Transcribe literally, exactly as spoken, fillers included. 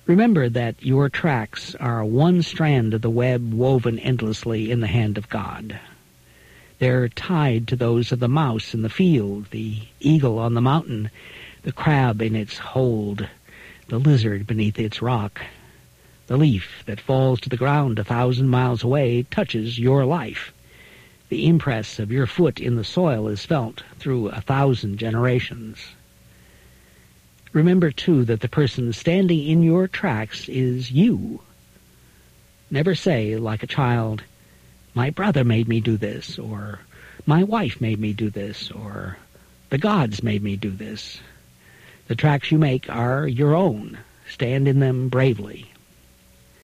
Remember that your tracks are one strand of the web woven endlessly in the hand of God. They're tied to those of the mouse in the field, the eagle on the mountain, the crab in its hold, the lizard beneath its rock. The leaf that falls to the ground a thousand miles away touches your life. The impress of your foot in the soil is felt through a thousand generations. Remember, too, that the person standing in your tracks is you. Never say, like a child, "My brother made me do this," or "My wife made me do this," or "The gods made me do this." The tracks you make are your own. Stand in them bravely.